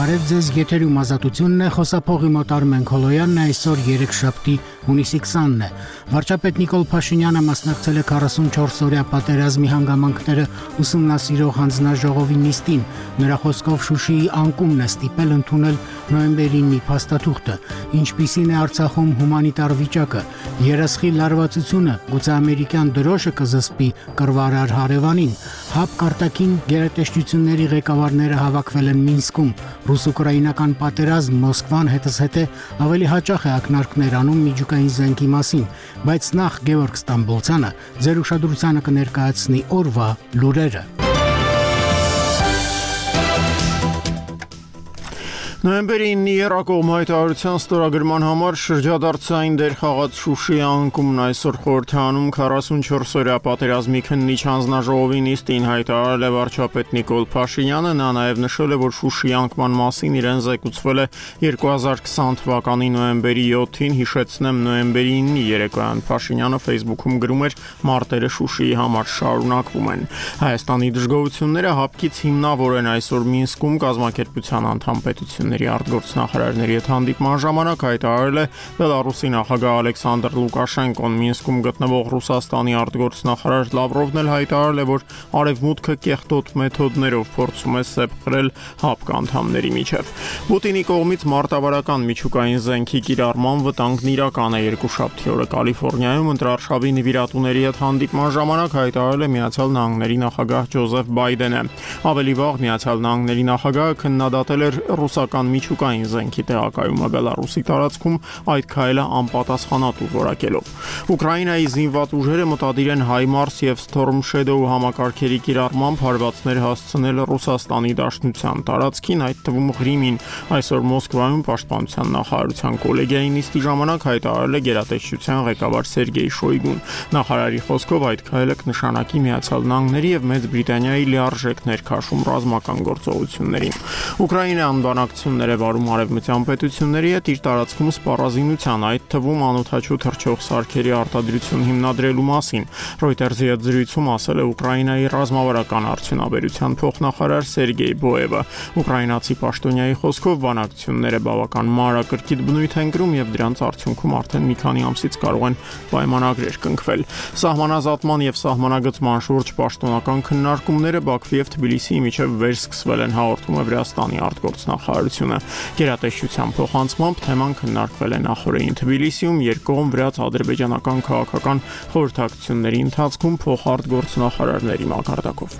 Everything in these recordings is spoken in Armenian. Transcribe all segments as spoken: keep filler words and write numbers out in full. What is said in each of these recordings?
Բարև ձեզ, եթերում ազատությունն է, խոսափողի մոտ Արմեն Քոլոյանն է, այսօր երեքշաբթի հունիսի քսանն է։ Վարչապետ Նիկոլ Փաշինյանը մասնակցել է քառասունչորս-օրյա պատերազմի հանգամանքները ուսումնասիրող հանձնաժողովի նիստին։ Նրա խոսքով Շուշիի անկումն է ստիպել ընդունել նոյեմբերի ինը փաստաթուղթը, ինչպիսին է Արցախում հումանիտար վիճակը, երեսխի լարվածությունը, գուցե ամերիկյան դրոշը կզսպի կռվարար հարևանին։ ՀԱՊ կարտաքին գերատեսչությունների ղեկավարները հավաքվել են Մինսկում։ Ռուս-ուկրաինական պատերազմ Մոսկվան հետզհետե ավելի հաճախ է ակնարկներ անում միջուկային զենքի մասին, բայց նախ Գևորգ Ստամբոլցյանը ձեր ուշադրությանը կներկայացնի օրվա լուրերը։ Նոյեմբերի ինը եռակողմ հայտարարության ստորագրման համար շրջադարձային դեր խաղաց Շուշիի անկումն այսօր խորհրդանում քառասունչորս-օրյա պատերազմի քննիչ հանձնաժողովի նիստին հայտարարել է վարչապետ Նիկոլ Փաշինյանը։ Նա նաև նշել է, որ Շուշիի անկման մասին իրեն զեկուցվել է երկու հազար քսան թվականի նոյեմբերի յոթին, հիշեցնեմ նոյեմբերի ինը երեկոյան։ Փաշինյանը Facebook-ում գրում էր. «Մարտերը Շուշիի համար շարունակվում են»։ Հայաստանի դժգոհությունները ՀԱՊԿ-ից հիմնավոր են այսօր Մինսկում կազմակերպության անդամ պետություն արտգործնախարարների հետ հանդիպման ժամանակ հայտարարել է Բելարուսի նախագահ Ալեքսանդր Լուկաշենկոն։ Մինսկում գտնվող Ռուսաստանի արտգործնախարար Լավրովն էլ հայտարարել է, որ արևմուտքը կեղտոտ մեթոդներով փորձում է սեպყրել ՀԱՊԿ անդամների միջև։ Պուտինի կողմից մարտավարական միջուկային զենքի կիրառման վտանգն իրական է։ Երկուշաբթի օրը Կալիֆոռնիայում ընտրարշավի նվիրատուների հետ հանդիպման ժամանակ հայտարարել է Միացյալ Նահանգների նախագահ Ջոզեֆ Բայդենը։ Ավելի վաղ Միացյալ Նահանգների նախագահը քննադատել էր ռուսական միջուկային զենքի տեղակայումը Բելարուսի տարածքում, այդ քայլը անպատասխանատու որակելով։ Ուկրաինայի զինված ուժերը մտադիր են HIMARS եւ Storm Shadow համակարգերի կիրառմամբ հարվածներ հասցնել Ռուսաստանի Դաշնության տարածքին, այդ թվում Ղրիմին։ Այսօր Մոսկվայում պաշտպանության նախարարության կոլեգիայի նիստի ժամանակ հայտարարել է գերատեսչության ղեկավար Սերգեյ Շոյգուն։ Նախարարի խոսքով այդ քայլը կնշանակի Միացյալ Նահանգների եւ Մեծ Բրիտանիայի լիարժեք ներքաշում ռազմական գործողություններին։ Ուկրաինան բանակցություններ է վարում արևմտյան պետությունների հետ իր տարածքում սպառազինության, այդ թվում անօդաչու թռչող սարքերի արտադրություն հիմնադրելու մասին։ Reuters-ի հետ զրույցում ասել է Ուկրաինայի ռազմավարական արդյունաբերության փոխնախարար Սերգեյ Բոևը։ Ուկրաինացի պաշտոնյայի խոսքով բանակցությունները բավական մանրակրկիտ բնույթ են կրում եւ դրանց արդյունքում արդեն մի քանի ամսից կարող են պայմանագրեր կնքվել։ Սահմանազատման եւ սահմանագծման շուրջ պաշտոնական քննարկումները Բաքվի եւ Թբիլիսիի միջև վերսկսվել են, հաղորդում է Վրաստանի արտգործնախարարությունը։ Գերատեսչության փոխանցմամբ թեման քննարկվել է նախօրեին Թբիլիսիում երկկողմ վրաց-ադրբեջանական քաղաքական խորհրդակցությունների ընթացքում փոխարտգործնախարարների մակարդակով։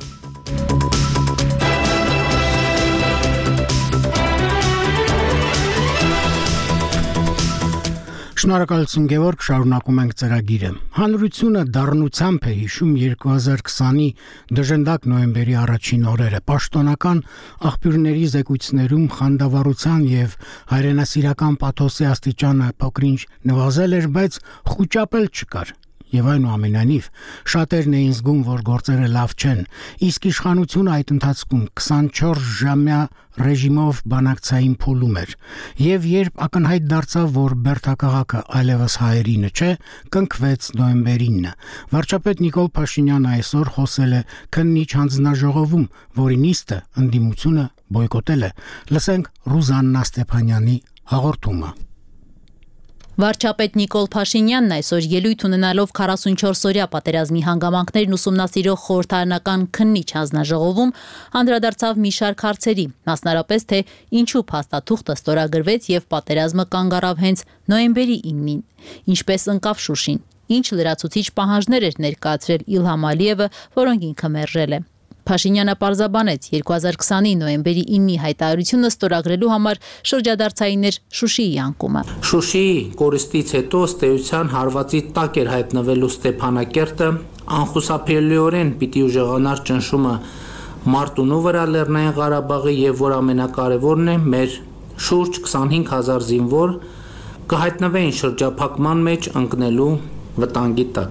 Շնորհակալություն Գևորգ, շարունակում ենք ծրագիրը։ Հանրությունը դառնությամբ է հիշում երկու հազար քսանի դժնդակ նոյեմբերի առաջին օրերը։ Պաշտոնական աղբյուրների զեկույցներում խանդավառության եւ հայրենասիրական պաթոսի աստիճանը փոքրինչ նվազել էր, բայց խուճապել չկար։ Եվ այնուամենայնիվ շատերն էին զգում, որ գործերը լավ չեն, իսկ իշխանությունը այդ ընթացքում քսանչորս ժամյա ռեժիմով բանակցային փուլում էր։ Եվ երբ ակնհայտ դարձավ, որ Բերդաքաղաքը այլևս հայերինը չէ, կնքվեց նոյեմբերի ինը։ Վարչապետ Նիկոլ Փաշինյանը այսօր խոսել է քննիչ հանձնաժողովում, որի նիստը ընդդիմությունը բոյկոտել է։ Լսենք Ռուզաննա Ստեփանյանի հաղորդումը։ Վարչապետ Նիկոլ Փաշինյանն այսօր ելույթ ունենալով քառասունչորս-օրյա պատերազմի հանգամանքներն ուսումնասիրող խորհրդարանական քննիչ հանձնաժողովում անդրադարձավ մի շարք հարցերի, մասնարապես թե ինչու փաստաթուղթը ստորագրվեց եւ պատերազմը կանգ առավ հենց նոյեմբերի ինին, ինչպես ընկավ Շուշին, ինչ լրացուցիչ պահանջներ էր ներկայացրել Իլհամ Ալիևը, որոնք ինքը մերժել է։ Փաշինյանը պարզաբանեց երկու հազար քսանի նոյեմբերի ինի հայտարարությունը ստորագրելու համար շրջադարձային էր Շուշիի անկումը։ Շուշիի կորստից հետո ըստ էության հարվածի տակ էր հայտնվելու Ստեփանակերտը, անխուսափելիորեն պիտի ուժեղանար ճնշումը Մարտունու վրա Լեռնային Ղարաբաղի եւ որ ամենակարևորն է մեր շուրջ քսանհինգ հազար զինվոր կհայտնվեին շրջափակման մեջ ընկնելու վտանգի տակ։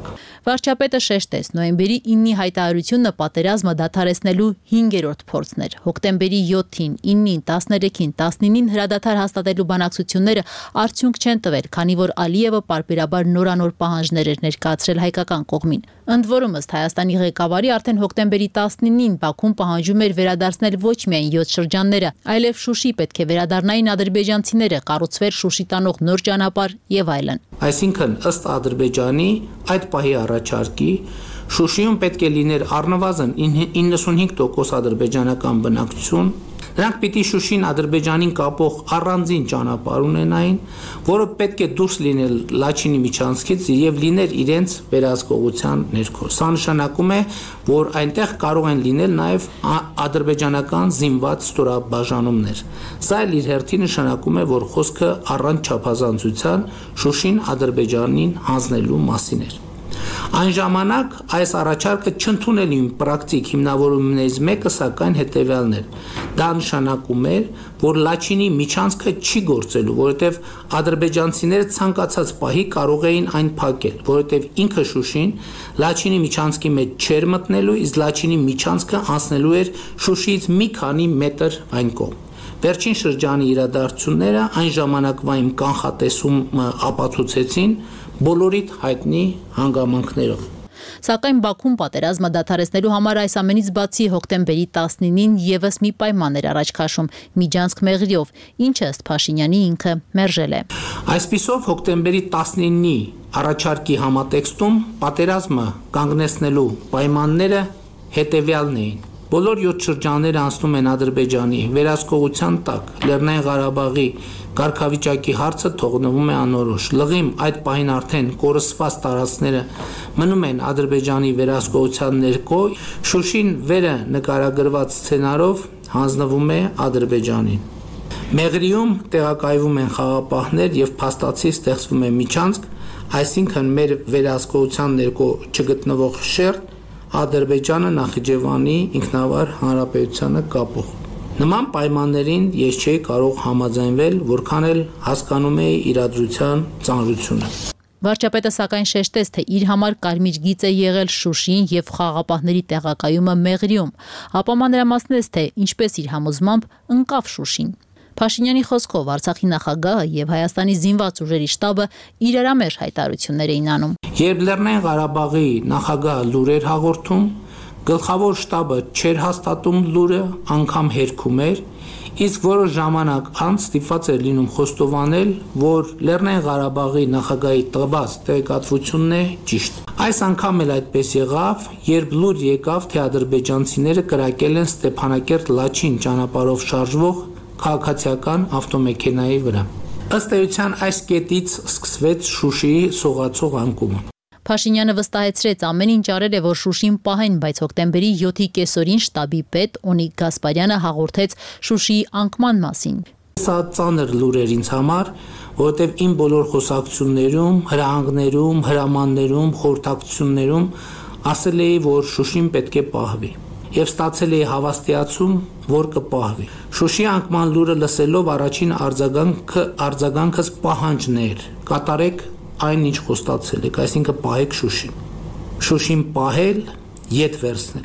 Վարչապետը շեշտեց, նոյեմբերի իննի հայտարարությունը պատերազմը դադարեցնելու հինգերորդ փորձն էր։ Հոկտեմբերի յոթին, իննին, տասներեքին, տասնինին հրադադար հաստատելու բանակցությունները արդյունք չեն տվել, քանի որ Ալիևը պարբերաբար նորանոր պահանջներ էր ներկայացրել հայկական կողմին։ Ընդ որում, ըստ Հայաստանի ղեկավարի, արդեն հոկտեմբերի տասնինին Բաքուն պահանջում էր վերադարձնել ոչ միայն յոթ շրջանները, այլև Շուշի պետք է վերադառնային ադրբեջանցիները, կառուցվեր Շուշի տանող նոր ճանապարհ եւ այլն։ Այսինքն, ըստ Ադրբեջանի այդ պահի առաջարկի, Շուշիում պետք է լիներ առնվազն իննսունհինգ տոկոս ադրբեջանական բնակչություն։ Նրանք պիտի Շուշին Ադրբեջանին կապող առանձին ճանապարհ ունենային, որը պետք է դուրս լինել Լաչինի միջանցքից եւ լիներ իրենց վերահսկողության ներքո։ Սա նշանակում է, որ այնտեղ կարող են լինել նաեւ ադրբեջանական զինված ստորաբաժանումներ։ Սա էլ իր հերթին նշանակում է, որ խոսքը առանց չափազանցության Շուշին Ադրբեջանին հանձնելու մասին էր։ Այն ժամանակ այս առաջարկը չընդունելի պրակտիկ հիմնավորումներից մեկը սակայն հետևյալն էր։ Դա նշանակում էր, որ Լաչինի միջանցքը չի գործելու, որովհետև ադրբեջանցիները ցանկացած պահի կարող էին այն փակել, որովհետև ինքը Շուշին Լաչինի միջանցքի մեջ չէր մտնելու, իսկ Լաչինի միջանցքը անցնելու էր Շուշիից մի քանի մետր այն կողմ։ Վերջին շրջանի իրադարձությունները այն ժամանակվա իմ կանխատեսումը ապացուցեցին բոլորիդ հայտնի հանգամանքներով։ Սակայն Բաքուն պատերազմը դադարեցնելու համար այս ամենից բացի հոկտեմբերի տասնինին եւս մի պայման էր առաջ քաշում՝ միջանցք Մեղրիով, ինչը ըստ Փաշինյանի ինքը մերժել է։ Այսպիսով հոկտեմբերի տասնինի առաջարկի համատեքստում պատերազմը կանգնեցնելու պայմանները հետևյալն էին։ Բոլոր յոթ շրջանները անցնում են Ադրբեջանի վերահսկողության տակ։ Լեռնային Ղարաբաղի կարգավիճակի հարցը թողնվում է անորոշ։ Լղիմ այդ պահին արդեն կորսված տարածքները մնում են Ադրբեջանի վերահսկողության ներքո։ Շուշին վերը նկարագրված սցենարով հանձնվում է Ադրբեջանին։ Մեղրիում տեղակայվում են խաղապահներ եւ փաստացի ստեղծվում է միջանցք, այսինքն մեր վերահսկողության ներքո չգտնվող շերտ Ադրբեջանը Նախիջևանի ինքնավար հանրապետությանը կապող։ Նման պայմաններին ես չէի կարող համաձայնվել, որքան էլ հասկանում էի իրադրության ծանրությունը։ Վարչապետը սակայն շեշտեց, թե իր համար կարմիր գիծ է եղել Շուշին եւ խաղաղապահների տեղակայումը Մեղրիում, ապա մանրամասնեց, թե ինչպես իր համոզմամբ ընկավ Շուշին։ Փաշինյանի խոսքով Արցախի նախագահը եւ Հայաստանի զինված ուժերի շտաբը իրարամերժ հայտարարություններ էին անում։ Երբ Լեռնային Ղարաբաղի նախագահը լուրեր հաղորդում, գլխավոր շտաբը չէր հաստատում լուրը, անգամ հերքում էր, իսկ որոշ ժամանակ անց ստիպված էր լինում խոստովանել, որ Լեռնային Ղարաբաղի նախագահի տված տեղեկատվությունն է ճիշտ։ Այս անգամ էլ այդպես եղավ, երբ լուր եկավ, թե ադրբեջանցիները կրակել են Ստեփանակերտ-Լաչին ճանապարհով շարժվող քաղաքացիական ավտոմեքենայի վրա։ Ըստ էության այս կետից սկսվեց Շուշիի սողացող անկումը։ Փաշինյանը վստահեցրեց ամեն ինչ արել է, որ Շուշին պահեն, բայց հոկտեմբերի յոթի կեսօրին շտաբի պետ Օնիկ Գասպարյանը հաղորդեց Շուշիի անկման մասին։ Սա ծանր լուր էր ինձ համար, որովհետև իմ բոլոր խոսակցություններում, հրահանգներում, հրամաններում, խորհրդակցություններում ասել էի, որ Շուշին պետք է պահվի։ Եվ ստացել էի հավաստիացում, որ կպահվի։ Շուշի անկման լուրը լսելով առաջին արձագանքը արձագանքս պահանջն էր։ Կատարեք այն, ինչ խոստացել եք, այսինքն պահեք Շուշին։ Շուշին պահել, ետ վերցնել։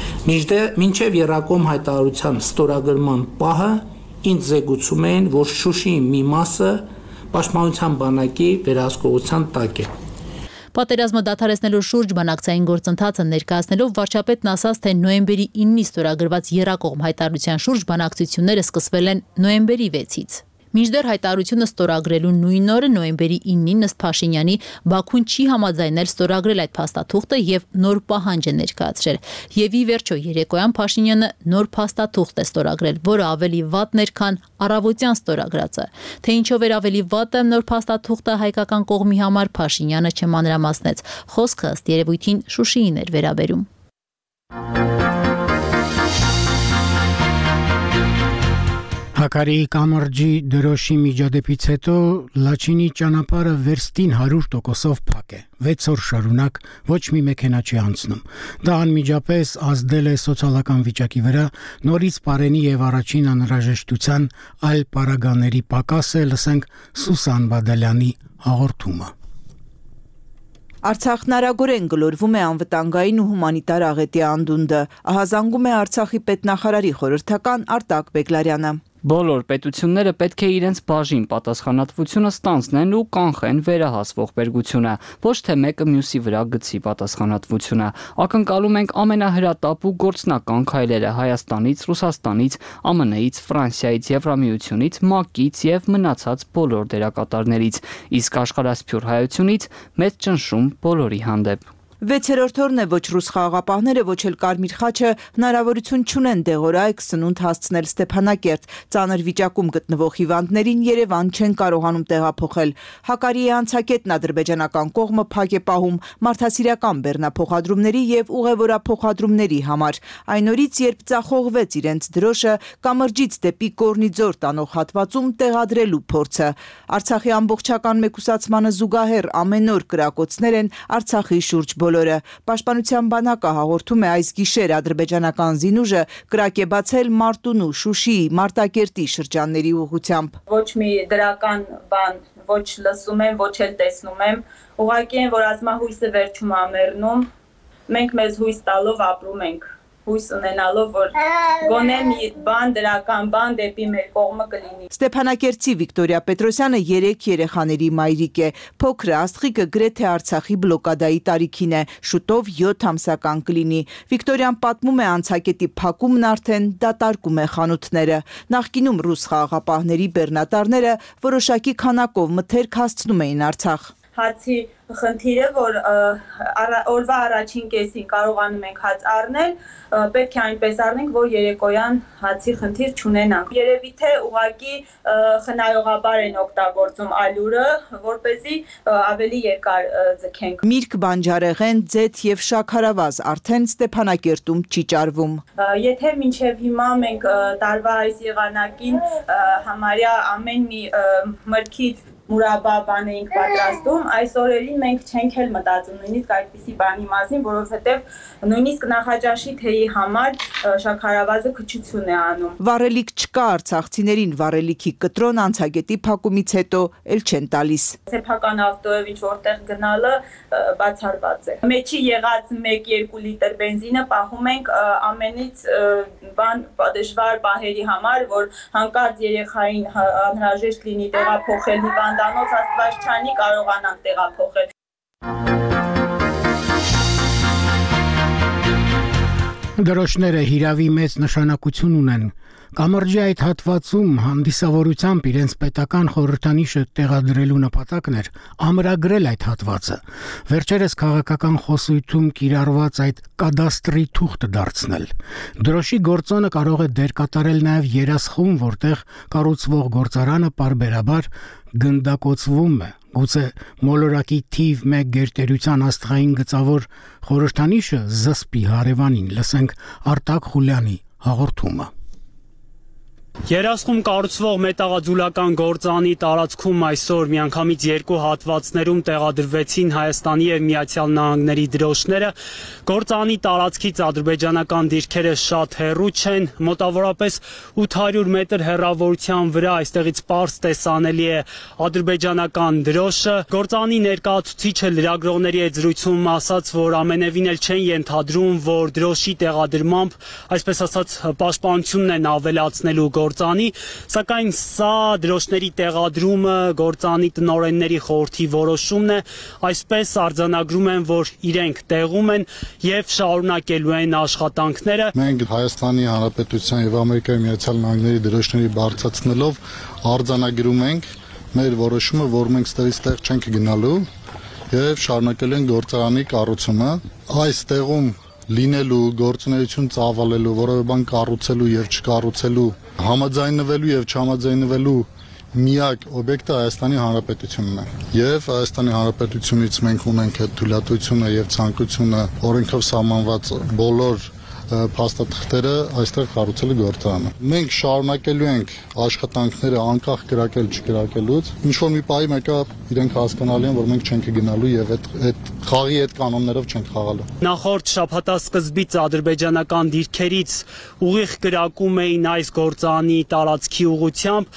Մինչև Երակոմ հայտարարության ստորագրման պահը ինձ զեկուցում էին, որ Շուշիի մի մասը Պաշտպանության բանակի վերահսկողության տակ է։ Պատերազմը դադարեցնելու շուրջ բանակցային գործընթացը ներկայացնելով վարչապետն ասաց, թե նոյեմբերի իննի ստորագրված եռակողմ հայտարարության շուրջ բանակցությունները սկսվել են նոյեմբերի վեցից։ Մինչդեռ հայտարարությունը ստորագրելու նույն օրը նոյեմբերի իննին ըստ Փաշինյանի Բաքուն չի համաձայնել ստորագրել այդ փաստաթուղթը եւ նոր պահանջ է ներկայացրել։ Եվ ի վերջո երեկոյան Փաշինյանը նոր փաստաթուղթ է ստորագրել, որը ավելի վատն էր, քան առավոտյան ստորագրածը։ Թե ինչով էր ավելի վատը նոր փաստաթուղթը հայկական կողմի համար Փաշինյանը չմանրամասնեց։ Խոսքը ըստ երևույթին Շուշիին էր վերաբերում։ Հակարիի կամրջի դրոշի միջադեպից հետո Լաչինի ճանապարհը վերստին հարյուր տոկոսով փակ է։ վեց օր շարունակ ոչ մի մեքենա չի անցնում։ Դա անմիջապես ազդել է սոցիալական վիճակի վրա, նորից Պարենի եւ առաջին անհրաժեշտության այլ պարագաների պակաս է, լսենք Սուսան Բադալյանի հաղորդումը։ Արցախն արագորեն գլորվում է անվտանգային ու հումանիտար աղետի անդունդը, ահազանգում է Արցախի պետնախարարի խորհրդական Արտակ Բեգլարյանը։ Բոլոր պետությունները պետք է իրենց բաժին պատասխանատվությունը ստանձնեն ու կանխեն վերահասվող բերգությունը, ոչ թե մեկը մյուսի վրա գցի պատասխանատվությունը։ Ակնկալում ենք ամենահրատապ ու գործնական քայլերը Հայաստանից, Ռուսաստանից, Α M N-ից, Ֆրանսիայից, Եվրամիությունից, ՄԱԿ-ից եւ մնացած բոլոր դերակատարներից, իսկ աշխարհասփյուր հայությունից մեծ ճնշում բոլորի հանդեպ։ Վեցերորդ օրն է ոչ ռուս խաղաղապահները, ոչ էլ Կարմիր խաչը հնարավորություն չունեն դեղորայք սնունդ հասցնել Ստեփանակերտ, ծանր վիճակում գտնվող հիվանդներին Երևան չեն կարողանում տեղափոխել։ Հակարիի անցակետն ադրբեջանական կողմը փակ է պահում մարդասիրական բեռնափոխադրումների եւ ուղևորափոխադրումների համար։ Այն օրից, երբ ծախողվեց իրենց դրոշը, կամրջից դեպի Կորնիձոր տանող հատվածում տեղադրելու փորձը։ Արցախի ամբողջական մեկուսացմանը զուգահեռ ամեն օր կրակոցներ են Արցախի շուրջ բոլորը։ Պաշտպանության բանակը հաղորդում է այս գիշեր ադրբեջանական զինուժը կրակ է բացել Մարտունու, Շուշիի, Մարտակերտի շրջանների ուղղությամբ։ Ոչ մի դրական բան ոչ լսում եմ, ոչ էլ տեսնում եմ։ Ուղղակի են, որ ազգահույսը վերջում ամեռնում։ Մենք մեզ հույս տալով ապրում ենք։ Հույս ունենալով, որ գոնե մի բան դրական բան դեպի մեր կողմը կլինի։ Ստեփանակերտի Վիկտորիա Պետրոսյանը երեք երեխաների մայրիկ է։ Փոքր աստղիկը գրեթե Արցախի բլոկադայի տարիքին է, շուտով յոթ ամսական կլինի։ Վիկտորիան պատմում է անցակետի փակումն արդեն դատարկում է խանութները։ Նախկինում ռուս խաղաղապահների բեռնատարները որոշակի քանակով մթերք հասցնում էին Արցախ։ Հացի խնդիրը, որ օրվա առաջին կեսին կարողանում ենք հաց առնել, պետք է այնպես առնենք, որ երեկոյան հացի խնդիր չունենանք։ Երևի թե ուղղակի խնայողաբար են օգտագործում ալյուրը, որպեսզի ավելի երկար ձգենք։ Միրգ, բանջարեղեն, ձեթ եւ շաքարավազ արդեն Ստեփանակերտում չի ճարվում։ Եթե մինչև հիմա մենք տարվա այս եղանակին համարյա ամեն մի մրգից մուրաբա բան էինք պատրաստում, այս օրերին մենք չենք էլ մտածում նույնիսկ այդպիսի բանի մասին, որովհետև նույնիսկ նախաճաշի թեյի համար շաքարավազը քչություն է անում։ Վառելիք չկա արցախցիներին, վառելիքի կտրոն անցագետի փակումից հետո էլ չեն տալիս։ Սեփական ավտոյով ինչ որտեղ գնալը բացառված է։ Մեջի եղած մեկ-երկու լիտր բենզինը պահում ենք ամենից բան դժվար պահերի համար, որ հանկարծ երեխային անհրաժեշտ լինի տեղափոխել հիվանդանոց, աստված չանի կարողանանք տեղափոխել։ Դրոշները հիրավի մեծ նշանակություն ունեն։ Կամրջի այդ հատվածում հանդիսավորությամբ իրենց պետական խորհրդանիշը տեղադրելու նպատակն էր ամրագրել այդ հատվածը, վերջերս քաղաքական խոսույթում կիրառված այդ կադաստրի թուղթը դարձնել։ Դրոշի գործոնը կարող է դեր կատարել նաև երասխում, որտեղ կառուցվող գործարանը պարբերաբար գնդակոծվում է։ Գուցե մոլորակի թիվ մեկ գերտերության աստղային գծավոր խորհրդանիշը զսպի հարևանին, լսենք Արտակ Խուլյանի հաղորդումը։ Երասխում կառուցվող մետաղաձուլական գործանի տարածքում այսօր միանգամից երկու հատվածներում տեղադրվեցին Հայաստանի եւ Միացյալ Նահանգների դրոշները։ Գործանի տարածքից ադրբեջանական դիրքերը շատ հեռու չեն, մոտավորապես ութ հարյուր մետր հեռավորության վրա այստեղից պարզ տեսանելի է ադրբեջանական դրոշը։ Գործանի ներկայացուցիչը լրագրողների հետ զրույցում ասաց, որ ամենևին էլ չեն ենթադրում, որ դրոշի տեղադրմամբ, այսպես ասած, պաշտպանությունն են ավելացնելու գործանի, սակայն սա դրոշների տեղադրումը գործանի տնօրենների խորհրդի որոշումն է, այսպես արձանագրում են, որ իրենք տեղում են եւ շարունակելու են աշխատանքները։ Մենք Հայաստանի Հանրապետության եւ Ամերիկայի Միացյալ Նահանգների դրոշների բարձրացնելով արձանագրում ենք մեր որոշումը, որ մենք ստերից տեղ չենք գնալու եւ շարունակելու ենք գործարանի կառուցումը։ Այս տեղում լինելու գործունեություն ծավալելու, որևէ բան կառուցելու եւ չկառուցելու, համաձայնվելու եւ չհամաձայնվելու միակ օբյեկտը Հայաստանի Հանրապետությունն է։ Եվ Հայաստանի Հանրապետությունից մենք ունենք այդ թույլատվությունը եւ ցանկությունը օրենքով սահմանված բոլոր փաստաթղթերը այստեղ կառուցելու գործարանը։ Մենք շարունակելու ենք աշխատանքները անկախ կրակել չկրակելուց։ Ինչ որ մի պահի մեկը իրենք հասկանալի են, որ մենք չենք գնալու եւ այդ այդ խաղի այդ կանոններով չենք խաղալու։ Նախորդ շաբաթասկզբից ադրբեջանական դիրքերից ուղիղ կրակում էին այս գործանի տարածքի ուղղությամբ։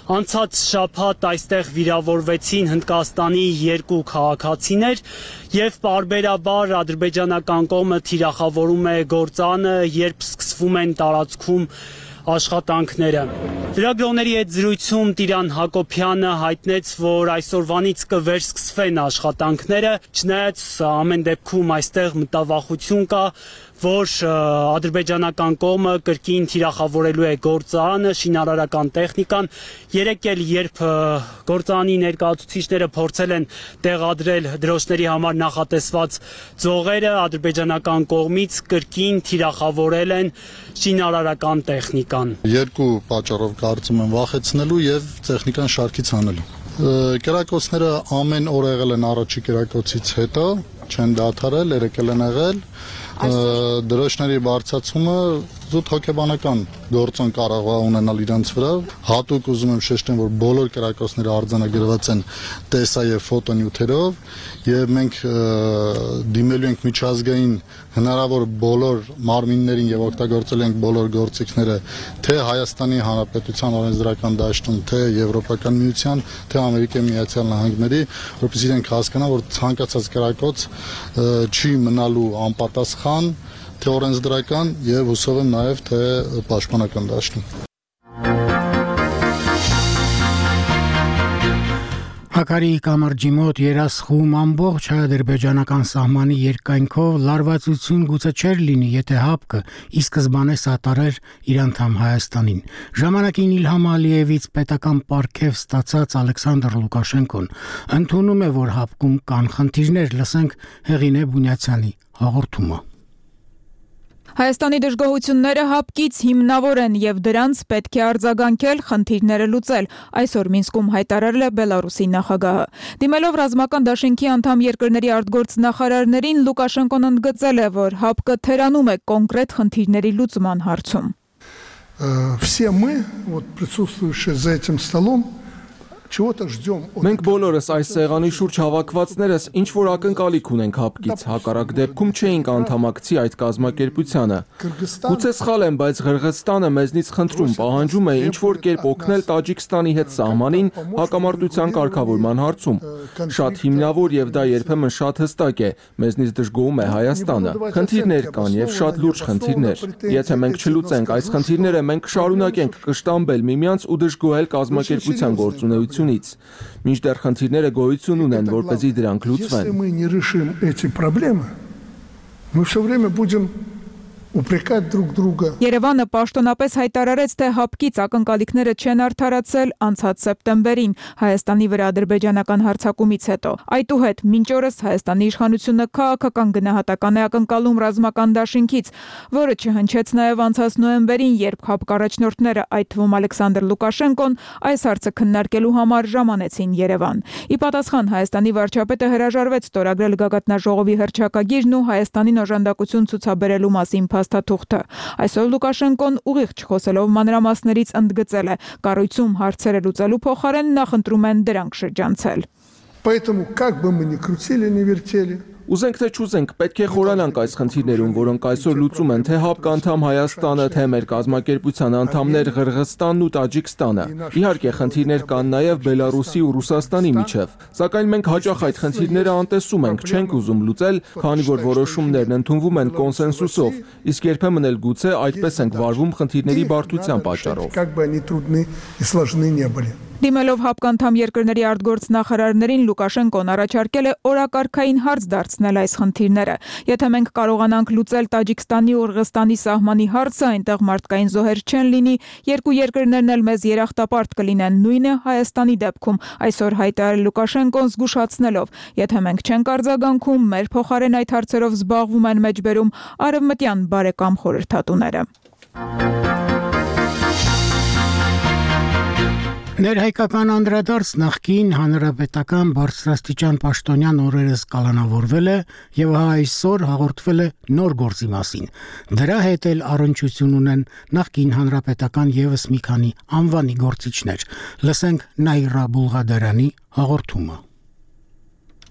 Անցած շաբաթ այստեղ վիրավորվեցին Հնդկաստանի երկու քաղաքացիներ եւ պարբերաբար ադրբեջանական կողմը թիրախավորում է գործանը, երբ սկսվում են տարածքում աշխատանքները։ Լրագրողների հետ զրույցում Տիրան Հակոբյանը հայտնեց, որ այսօրվանից կվերսկսվեն աշխատանքները, չնայած ամեն դեպքում այստեղ մտավախություն կա, որ ադրբեջանական կողմը կրկին թիրախավորելու է գործարանը, շինարարական տեխնիկան։ Երեկ էլ երբ գործարանի ներկայացուցիչները փորձել են տեղադրել դրոշների համար նախատեսված ձողերը, ադրբեջանական կողմից կրկին թիրախավորել են շինարարական տեխնիկան։ Երկու պատճառով կարծում եմ վախեցնելու եւ տեխնիկան շարքից հանելու։ Կերակոցները ամեն օր եղել են առաջի կերակոցից հետո, չեն դադարել, երեկել են եղել։ Դրոշների բարձրացումը զուտ հոգեբանական գործոն կարող է ունենալ իրենց վրա։ Հատուկ ուզում եմ շեշտեմ, որ բոլոր կերակոցները արձանագրված են տեսա եւ ֆոտոնյութերով եւ մենք դիմելու ենք միջազգային հնարավոր բոլոր մարմիններին եւ օգտագործել ենք բոլոր գործիքները թե Հայաստանի Հանրապետության օրենսդրական դաշտում, թե Եվրոպական միության, թե Ամերիկայի Միացյալ Նահանգների, որովհետեւ իրենք հասկանան, որ ցանկացած կերակոց չի մնալու անպատասխան թե օրենսդրական եւ հուսով եմ նաեւ թե պաշտպանական դաշտում։ Հակարի կամրջի մոտ երասխում ամբողջ հայ-ադրբեջանական սահմանի երկայնքով լարվածություն գուցե չէր լինի, եթե հապկը ի սկզբանե սատարեր իր անդամ Հայաստանին։ Ժամանակին Իլհամ Ալիևից պետական պարգև ստացած Ալեքսանդր Լուկաշենկոն ընդունում է, որ հապկում կան խնդիրներ, լսենք Հեղինե Բունյացյանի հաղորդումը։ Հայաստանի դժգոհությունները հապկից հիմնավոր են եւ դրանց պետք է արձագանքել, խնդիրները լուծել, այսօր Մինսկում հայտարարել է Բելարուսի նախագահը։ Դիմելով ռազմական դաշինքի անդամ երկրների արտգործնախարարներին Լուկաշենկոն ընդգծել է, որ հապկը թերանում է կոնկրետ խնդիրների լուծման հարցում։ Все мы, вот присутствующие за этим столом, Մենք բոլորս այս սեղանի շուրջ հավաքվածներս ինչ որ ակնկալիք ունենք հապկից, հակառակ դեպքում չէինք անդամակցի այդ կազմակերպությանը։ Գուցե սխալ եմ, բայց Ղրղստանը մեզնից խնդրում, պահանջում է ինչ որ կերպ օգնել Տաջիկստանի հետ սահմանին հակամարտության կարգավորման հարցում։ Շատ հիմնավոր եւ դա երբեմն շատ հստակ է, մեզնից դժգոհում է Հայաստանը։ Խնդիրներ կան եւ շատ լուրջ խնդիրներ։ Եթե մենք չլուծենք այս խնդիրները, մենք կշարունակենք կշտամբել միմյանց ու դժգոհել կազմակերպության գործունեություն. Մինչդեռ խնդիրները գոյություն ունեն, որպեսզի դրանք լուծվեն։ Если мы не решим эти проблемы, мы все время будем упрекать друг друга. Երևանը պաշտոնապես հայտարարեց, թե հապկից ակնկալիքները չեն արդարացել անցած սեպտեմբերին Հայաստանի վրա ադրբեջանական հարձակումից հետո։ Այդուհետ մինչ օրս Հայաստանի իշխանությունը քաղաքական գնահատական է ակնկալում ռազմական դաշինքից, որը չհնչեց նաև անցած նոյեմբերին, երբ հապկ առաջնորդները, այդ թվում Ալեքսանդր Լուկաշենկոն, այս հարցը քննարկելու համար ժամանեցին Երևան։ Ի պատասխան Հայաստանի վարչապետը հրաժարվեց ստորագրել գագաթնաժողովի հռչակագիրն ու Հայաստանին օժանդակություն ցուցաբերելու մասին փաստաթուղթը։ Այսօր Լուկաշենկոն ուղիղ չխոսելով մանրամասներից ընդգծել է, կառույցում հարցերը լուծելու փոխարեն նախընտրում են դրանք շրջանցել։ Поэтому как бы мы ни крутили, ни вертели, Ուզենք թե չուզենք, պետք է խորանանք այս խնդիրներում, որոնք այսօր լուծում են թե հապկ անդամ Հայաստանը, թե մեր կազմակերպության անդամներ Ղրղստանն ու Տաջիկստանը։ Իհարկե, խնդիրներ կան նաև Բելարուսի ու Ռուսաստանի միջև, սակայն մենք հաճախ այդ խնդիրները անտեսում ենք, չենք ուզում լուծել, քանի որ որոշումներն ընդունվում են կոնսենսուսով, իսկ երբեմն էլ գուցե այդպես ենք վարվում խնդիրների բարդության պատճառով։ Դիմելով հապկանդամ երկրների արտգործնախարարներին Լուկաշենկոն առաջարկել է օրակարգային հարց դարձնել այս խնդիրները։ Եթե մենք կարողանանք լուծել Տաջիկստանի ու Ղրղստանի սահմանի հարցը, այնտեղ մարդկային զոհեր չեն լինի, երկու երկրներն էլ մեզ երախտապարտ կլինեն, նույնը Հայաստանի դեպքում, այսօր հայտարարել Լուկաշենկոն զգուշացնելով, եթե մենք չենք արձագանքում, մեր փոխարեն այդ հարցերով զբաղվում են մեջբերում արևմտյան բարեկամ խորհրդատուները։ Ներհայկական անդրադարձ նախկին հանրապետական բարձրաստիճան պաշտոնյան օրերս կալանավորվել է եւ այսօր հաղորդվել է նոր գործի մասին։ Դրա հետ էլ առնչություն ունեն նախկին հանրապետական եւս մի քանի անվանի գործիչներ։ Լսենք Նաիրա Բուլղադարյանի հաղորդումը։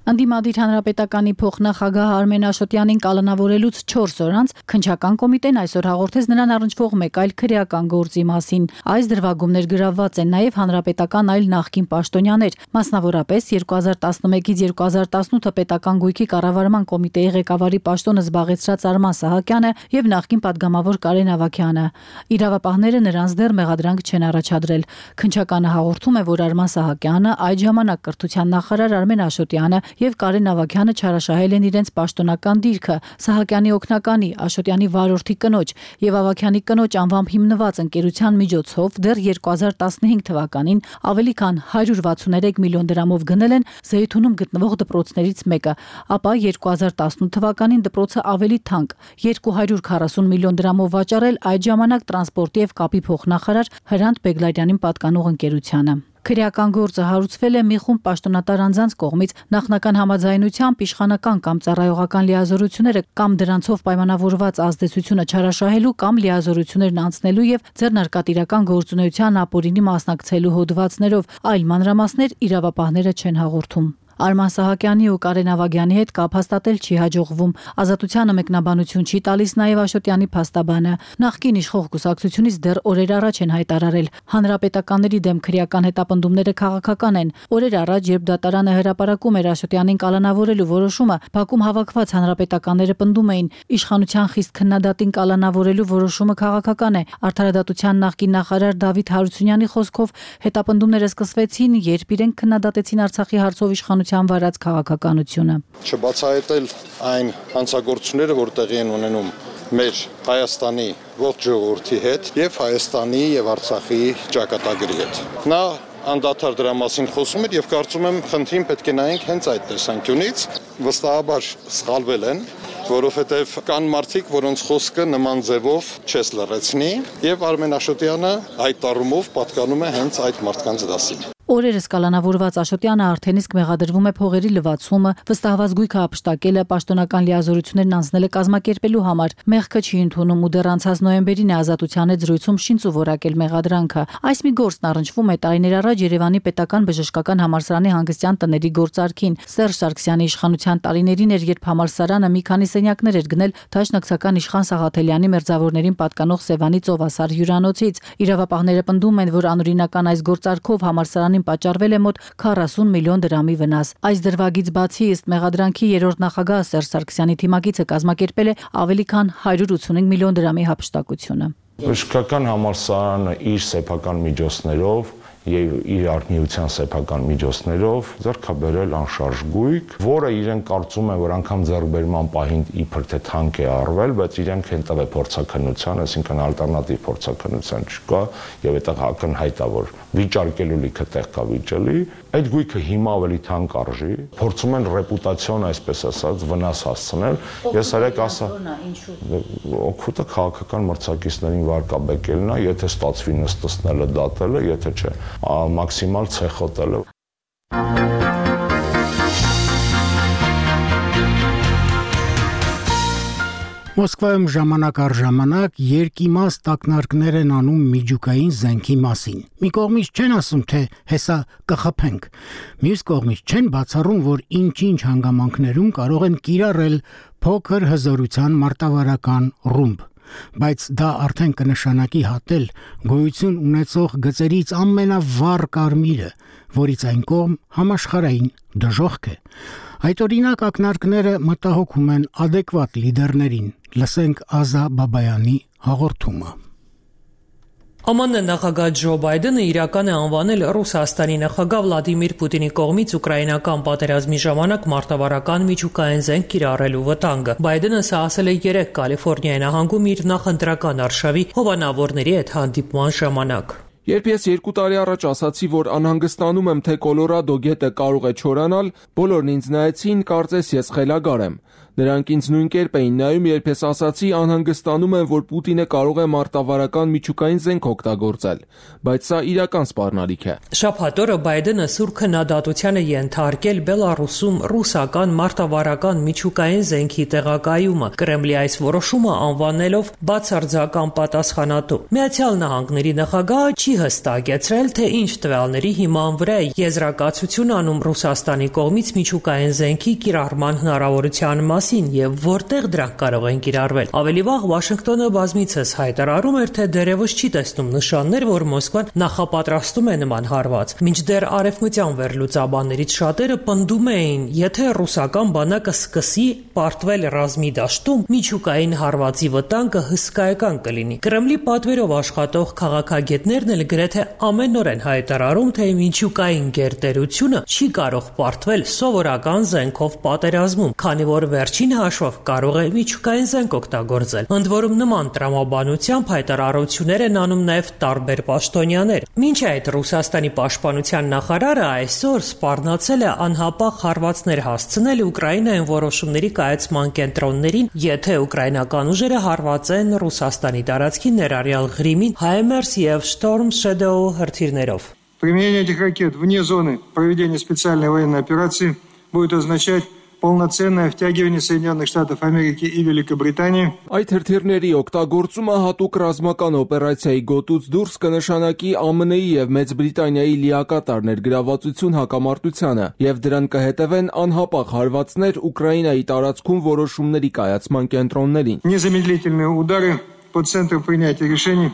Անդիմադիր հանրապետականի փոխնախագահ Արմեն Աշոտյանին կալանավորելուց չորս օր անց քննչական կոմիտեն այսօր հաղորդեց նրան առնչվող մեկ այլ քրեական գործի մասին։ Այս դրվագումներ գրավված են նաև հանրապետական այլ նախկին պաշտոնյաներ, մասնավորապես երկու հազար տասնմեկից երկու հազար տասնութ պետական գույքի կառավարման կոմիտեի ղեկավարի պաշտոնը զբաղեցրած Արման Սահակյանը եւ նախկին падգամավոր Կարեն Ավագյանը։ Իրավապահները նրանց դեռ մեղադրանք չեն առաջադրել։ Քննչականը հաղորդում է, որ Արման Սահակյանը, այդ ժամանակ կրթության նախարար Արմեն Աշոտյանը եւ Կարեն Ավագյանը չարաշահել են իրենց պաշտոնական դիրքը Սահակյանի օգնականի Աշոտյանի վարորդի կնոջ եւ Ավագյանի կնոջ անվամբ հիմնված ընկերության միջոցով դեռ երկու հազար տասնհինգ թվականին ավելի քան հարյուր վաթսուներեք միլիոն դրամով գնել են Զեյթունում գտնվող դպրոցներից մեկը, ապա երկու հազար տասնութ թվականին դպրոցը ավելի թանկ երկու հարյուր քառասուն միլիոն դրամով վաճառել այդ ժամանակ տրանսպորտի եւ կապի փոխնախարար Հրանտ Բեգլարյանին պատկանող ընկերությանը։ Քրեական գործը հարուցվել է մի խումբ պաշտոնատար անձանց կողմից նախնական համաձայնությամբ իշխանական կամ ծառայողական լիազորությունները կամ դրանցով պայմանավորված ազդեցությունը չարաշահելու կամ լիազորություններն անցնելու եւ ձեռնարկատիրական գործունեության ապօրինի մասնակցելու հոդվածներով այլ մանրամասներ իրավապահները չեն հաղորդում։ Արման Սահակյանի ու Կարեն Ավագյանի հետ կապ հաստատել չի հաջողվում։ Ազատությանը մեկնաբանություն չի տալիս նաև Աշոտյանի փաստաբանը։ Նախկին իշխող կուսակցությունից դեռ օրեր առաջ են հայտարարել հանրապետականների դեմ քրեական հետապնդումները քաղաքական են։ Օրեր առաջ, երբ դատարանը հրապարակում էր Աշոտյանին կալանավորելու որոշումը, Բաքվում հավաքված հանրապետականները պնդում էին իշխանության խիստ քննադատին կալանավորելու որոշումը քաղաքական է։ Արդարադատության նախկին նախարար Դավիթ Հարությունյանի խոսքով հետապնդումները սկսվեցին, երբ իրենք քննադատեցին Արցախի հարցով իշխանության վարած քաղաքականությունը։ Չբացահայտել այն հանցագործությունները, որ տեղի են ունենում մեր Հայաստանի ողջ ժողովրդի հետ եւ Հայաստանի եւ Արցախի ճակատագրի հետ։ Նա անդադար դրա մասին խոսում էր եւ կարծում եմ խնդրին պետք է նայենք հենց այդ տեսանկյունից, վստահաբար սխալվել են, որովհետեւ կան մարդիկ, որոնց խոսքը նման ձևով չես լռեցնի եւ Արմեն Աշոտյանը այդ առումով պատկանում է հենց այդ մարդկանց դասին։ Օրերս կալանավորված Աշոտյանը արդեն իսկ մեղադրվում է փողերի լվացումը, վստահված գույքը ապշտակելը, պաշտոնական լիազորություններն անցնելը կազմակերպելու համար։ Մեղքը չի ընդունում ու դեռ անցած նոյեմբերին է Ազատության հետ զրույցում շինց ու որակել մեղադրանքը։ Այս մի գործն առնչվում է տարիներ առաջ Երևանի պետական բժշկական համալսարանի հանգստյան տների գործարքին։ Սերժ Սարգսյանի իշխանության տարիներին էր, երբ համալսարանը մի քանի սենյակներ էր գնել դաշնակցական իշխան Սաղաթելյանի մերձավորներին պատկանող Սևանի ծովասար հյուրանոցից։ Իրավապահները պնդում են, որ անօրինական այս գործարքով համալսարանի պատճառվել է մոտ քառասուն միլիոն դրամի վնաս։ Այս դրվագից բացի ըստ մեղադրանքի երրորդ նախագահ Սերժ Սարգսյանի թիմակիցը կազմակերպել է ավելի քան հարյուր ութսունհինգ միլիոն դրամի հափշտակությունը։ Բժշկական համալսարանը իր սեփական միջոցներով եւ իր արտնիության սեփական միջոցներով ձեռք է բերել անշարժ գույք, որը իրեն կարծում են, որ անգամ ձեռքբերման պահին իբր թե թանկ է արվել, բայց իրենք են տվել փորձաքննության, այսինքն ալտերնատիվ փորձաքննության չկա եւ այդտեղ ակնհայտ է, որ վիճարկելու լիքը տեղ կա վիճելի, այդ գույքը հիմա ավելի թանկ արժի, փորձում են ռեպուտացիոն, այսպես ասած, վնաս հասցնել։ Ես արեք ասա, օգուտը քաղաքական մրցակիցներին վարկաբեկելն է, եթե ստացվի նստեցնելը, դատելը, եթե չէ, մաքսիմալ ցեխոտելը։ Մոսկվայում ժամանակ առ ժամանակ երկիմաց տակնարկներ են անում միջուկային զենքի մասին։ Մի կողմից չեն ասում, թե հեսա կխփենք, մյուս կողմից չեն բացառում, որ ինչ-ինչ հանգամանքներում կարող են կիրառել փոքր հզորության մարտավարական ռումբ։ Բայց դա արդեն կնշանակի հատել գոյություն ունեցող գծերից ամենավառ կարմիրը, որից այն կողմ համաշխարհային դժոխք է։ Այդ օրինակ ակնարկները մտահոգում են adekvat լիդերներին։ Լսենք Ազա Բաբայանի հաղորդումը։ Է մ են նախագահ Ջո Բայդենը իրական է անվանել Ռուսաստանի նախագահ Վլադիմիր Պուտինի կողմից ուկրաինական պատերազմի ժամանակ մարտավարական միջուկային զենք կիրառելու վտանգը։ Բայդենը սա ասել է երեկ Կալիֆոռնիայի նահանգում իր նախընտրական արշավի հովանավորների հետ հանդիպման ժամանակ։ Երբ ես երկու տարի առաջ ասացի, որ անհանգստանում եմ, թե Կոլորադո գետը կարող է չորանալ, բոլորն ինձ նայեցին, կարծես ես խելագար եմ։ Նրանք ինձ նույն կերպ էին նայում, երբ ես ասացի անհանգստանում եմ, որ Պուտինը կարող է մարտավարական միջուկային զենք օգտագործել, բայց սա իրական սպառնալիք է։ Շաբաթ օրը Բայդենը սուր քննադատության է ենթարկել Բելարուսում ռուսական մարտավարական միջուկային զենքի տեղակայումը, Կրեմլի այս որոշումը անվանելով բացարձական պատասխանատու։ Միացյալ Նահանգների նախագահը չի հստակեցրել, թե ինչ տվյալների հիման վրա է եզրակացություն անում Ռուսաստանի կողմից միջուկային զենքի կիրառման հնարավորության մասին եւ որտեղ դրանք կարող են կիրառվել։ Ավելի վաղ Վաշինգտոնը բազմիցս հայտարարում էր, թե դեռևս չի տեսնում նշաններ, որ Մոսկվան նախապատրաստում է նման հարված։ Մինչդեռ արևմտյան վերլուծաբաններից շատերը պնդում էին, եթե ռուսական բանակը սկսի պարտվել ռազմի դաշտում, միջուկային հարվածի վտանգը հսկայական կլինի։ Կրեմլի պատվերով աշխատող քաղաքագետներն էլ գրեթե ամեն օր են հայտարարում, թե միջուկային գերտերությունը չի կարող պարտվել սովորական զենքով պատերազմում, քանի որ վերջին հաշվով կարող է միջուկային զենք օգտագործել։ Ընդ որում նման տրամաբանությամբ հայտարարություններ են անում նաև տարբեր պաշտոնյաներ։ Մինչ այդ Ռուսաստանի պաշտպանության նախարարը այսօր սպառնացել է անհապաղ հարվածներ հասցնել Ուկրաինայում որոշումների կայացման կենտրոններին, եթե ուկրաինական ուժերը հարվածեն Ռուսաստանի տարածքի ներառյալ Ղրիմին Հայմերս եւ Storm Shadow հրթիռներով։ Применение этих ракет вне зоны проведения специальной военной операции будет означать полноценное втягивание Соединенных Штатов Америки и Великобритании. Այդ հրթիռների օգտագործումը հատուկ ռազմական օպերացիայի գոտուց դուրս կնշանակի ԱՄՆ-ի եւ Մեծ Բրիտանիայի լիակատար ներգրավվածություն հակամարտությանը եւ դրան կհետևեն անհապաղ հարվածներ Ուկրաինայի տարածքում որոշումների կայացման կենտրոններին։ Незамедлительные удары по центрам принятия решений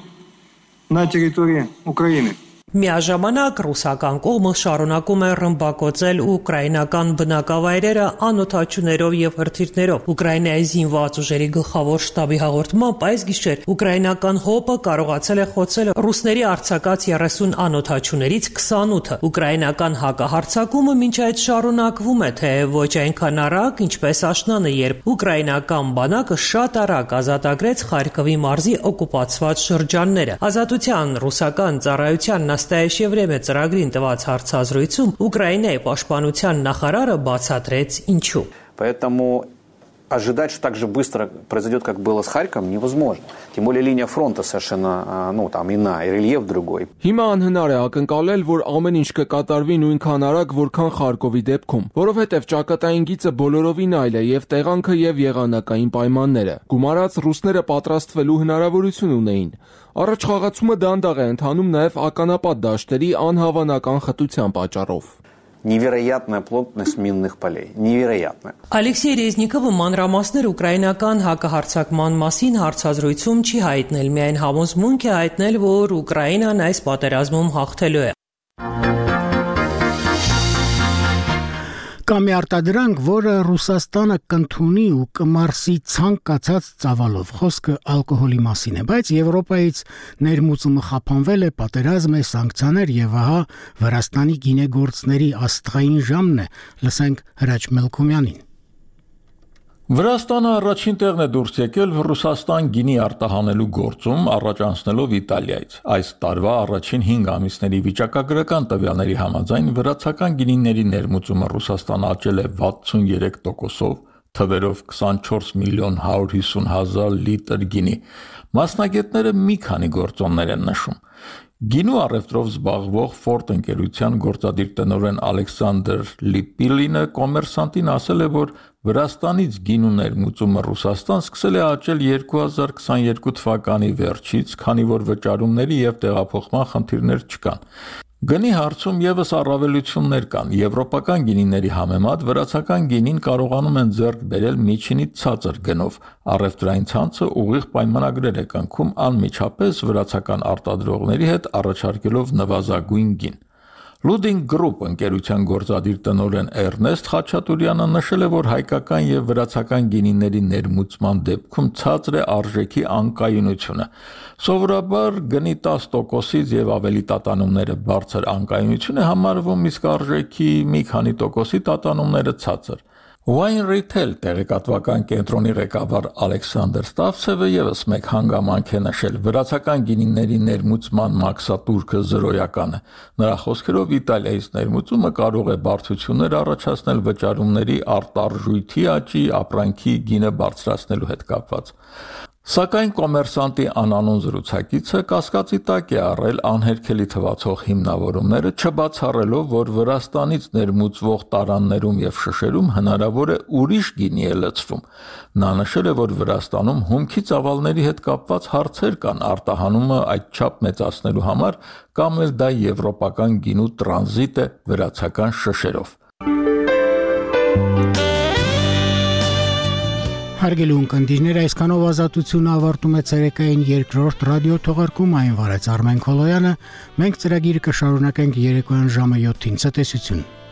на территории Украины. Միաժամանակ ռուսական կողմը շարունակում է ռմբակոծել ուկրաինական բնակավայրերը անօդաչուներով եւ հրթիռներով։ Ուկրաինայի զինված ուժերի գլխավոր շտաբի հաղորդմամբ այս գիշեր ուկրաինական հոպը կարողացել է խոցել ռուսների արձակած երեսուն անօդաչուներից քսանութը։ Ուկրաինական հակահարձակումը մինչ այդ շարունակվում է, թեև ոչ այնքան արագ, ինչպես աշնանը, երբ ուկրաինական բանակը շատ արագ ազատագրեց Խարկովի մարզի օկուպացված շրջանները։ Ազատության ռուսական ծառայության «Настоящее время» ծրագրին տված հարցազրույցում Ուկրաինայի պաշտպանության նախարարը бացատրեց ինչու։ Поэтому ожидать, что так же быстро произойдет, как было с Харьковом, невозможно. Тем более линия фронта совершенно, ну, там иная, и рельеф другой. Հիմա անհնար է ակնկալել, որ ամեն ինչ կկատարվի նույնքան արագ, որքան Խարկովի դեպքում, որովհետև ճակատային գիծը բոլորովին այլ է եւ տեղանքը եւ եղանակային պայմանները։ Գումարած ռուսները պատրաստվելու հնարավորություն ունեին։ Առաջ խաղացումը դանդաղ է ընթանում նաև ականապատ դաշտերի անհավանական խտության պատճառով։ Невероятная плотность минных полей, невероятная։ Ալեքսեյ Ռեզնիկովը մանրամասներ ուկրաինական հակահարձակման մասին հարցազրույցում չի հայտնել, միայն համոզմունք է հայտնել, որ Ուկրաինան այս պատերազմում հաղթելու է։ Կամ արտադրանք, որը Ռուսաստանը կընդունի ու կմարսի ցանկացած ծավալով, խոսքը ալկոհոլի մասին է, բայց Եվրոպայից ներմուծումը խափանվել է, պատերազմ է, սանկցիաներ եւ ահա Վրաստանի գինեգործների աստղային ժամն է, լսենք Հրաչ Մելքումյանին։ Վրաստանը առաջին տեղն է դուրս եկել Ռուսաստան գինի արտահանելու գործում, առաջանցնելով Իտալիայից։ Այս տարվա առաջին հինգ ամիսների վիճակագրական տվյալների համաձայն վրացական գինիների ներմուծումը Ռուսաստան աճել է վաթսուներեք տոկոսով, թվերով քսանչորս միլիոն հարյուր հիսուն հազար լիտր գինի։ Մասնագետները մի քանի գործոններ են նշում։ Գինու առևտրով զբաղվող Ֆորդ ընկերության գործադիր տնօրեն Ալեքսանդր Լիպիլինը կոմերսանտին ասել է, որ Վրաստանից գինու ներմուծումը Ռուսաստան սկսել է աճել երկու հազար քսաներկու թվականի վերջից, քանի որ վճարումների եւ տեղափոխման խնդիրներ չկան։ Գնի հարցում եւս առավելություններ կան։ Եվրոպական գինիների համեմատ վրացական գինին կարողանում են ձեռք բերել միջինից ցածր գնով։ Առևտրային ցանցը ուղիղ պայմանագրեր է կնքում անմիջապես վրացական արտադրողների հետ, առաջարկելով նվազագույն գին։ Luding Group ընկերության գործադիր տնօրեն Էրնեստ Խաչատուրյանը նշել է, որ հայկական եւ վրացական գինիների ներմուծման դեպքում ցածր է արժեքի անկայունությունը։ Սովորաբար գնի տասը տոկոսից եւ ավելի տատանումները բարձր անկայունություն է համարվում, իսկ արժեքի մի քանի տոկոսի տատանումները ցածր։ Wine Retail տեղեկատվական կենտրոնի ղեկավար Ալեքսանդր Ստավցևը եւս մեկ հանգամանք է նշել. վրացական գինիների ներմուծման մաքսատուրքը զրոյական է։ Նրա խոսքերով Իտալիայից ներմուծումը կարող է բարդություններ առաջացնել վճարումների արտարժույթի աճի, ապրանքի գինը բարձրացնելու հետ կապված։ Սակայն կոմերսանտի անանուն զրուցակիցը կասկածի տակ է առել անհերքելի թվացող հիմնավորումները, չբացառելով, որ Վրաստանից ներմուծվող տարաններում եւ շշերում հնարավոր է ուրիշ գինի է լցվում։ Նա նշել է, որ Վրաստանում հումքի ծավալների հետ կապված հարցեր կան արտահանումը այդչափ մեծացնելու համար, կամ էլ դա եվրոպական գինու տրանզիտ է վրացական շշերով։ Հարգելի ունկնդիրներ, այսքանով ազատությունը ավարտում է ցերեկային երկրորդ ռադիո թողարկումը, այն վարեց Արմեն Քոլոյանը, մենք ծրագիրը կշարունակենք երեկոյան ժամը յոթին ցտեսություն։